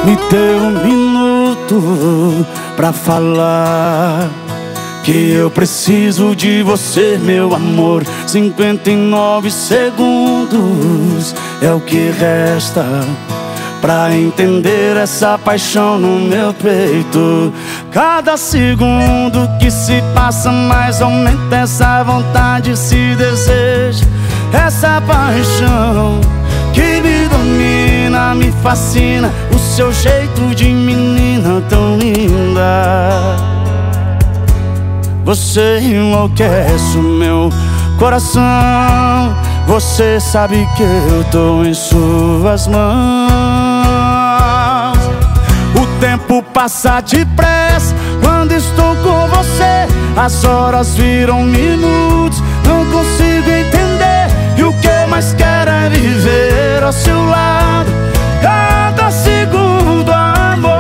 Me dê um minuto pra falar que eu preciso de você, meu amor. 59 segundos é o que resta pra entender essa paixão no meu peito. Cada segundo que se passa mais aumenta essa vontade, esse desejo, essa paixão que me domina, me fascina. O seu jeito de menina tão linda. Você enlouquece o meu coração. Você sabe que eu tô em suas mãos. O tempo passa depressa quando estou com você. As horas viram minutos, não consigo entender. E o que eu mais quero é viver ao seu lado, cada segundo, amor.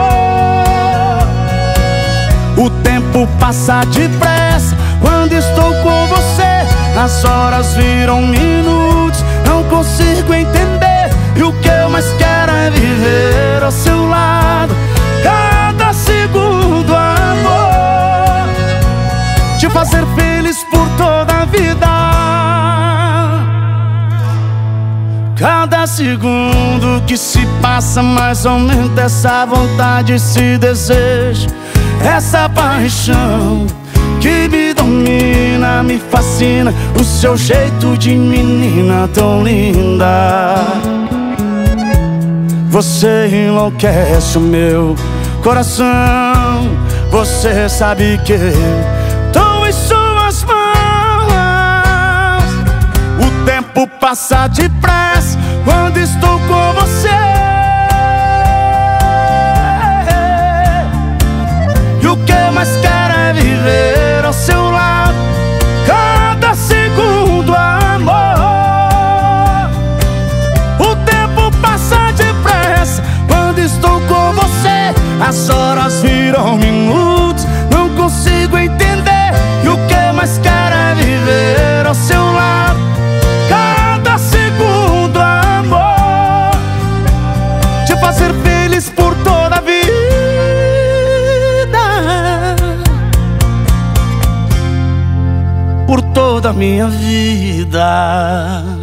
O tempo passa depressa quando estou com você. As horas viram minutos, não consigo entender. E o que eu mais quero é viver ao seu lado, cada segundo, amor. Te fazer feliz por toda a vida. Cada segundo que se passa mais aumenta essa vontade, esse desejo, essa paixão que me domina, me fascina. O seu jeito de menina tão linda. Você enlouquece o meu coração. Você sabe que tô em suas mãos. O tempo passa depressa quando estou com você. E o que eu mais quero é viver ao seu lado, cada segundo, amor. O tempo passa depressa quando estou com você. As horas viram minutos, não consigo entender. E o que eu mais quero é viver ao seu lado, cada segundo, amor. Te fazer feliz por toda a vida, por toda a minha vida.